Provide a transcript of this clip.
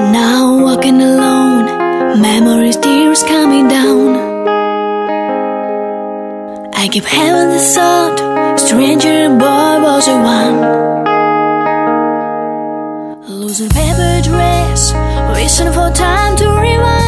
Now walking alone, memories, tears coming down. I keep having the thought, stranger boy was the one. Losing paper dress, wishing for time to rewind.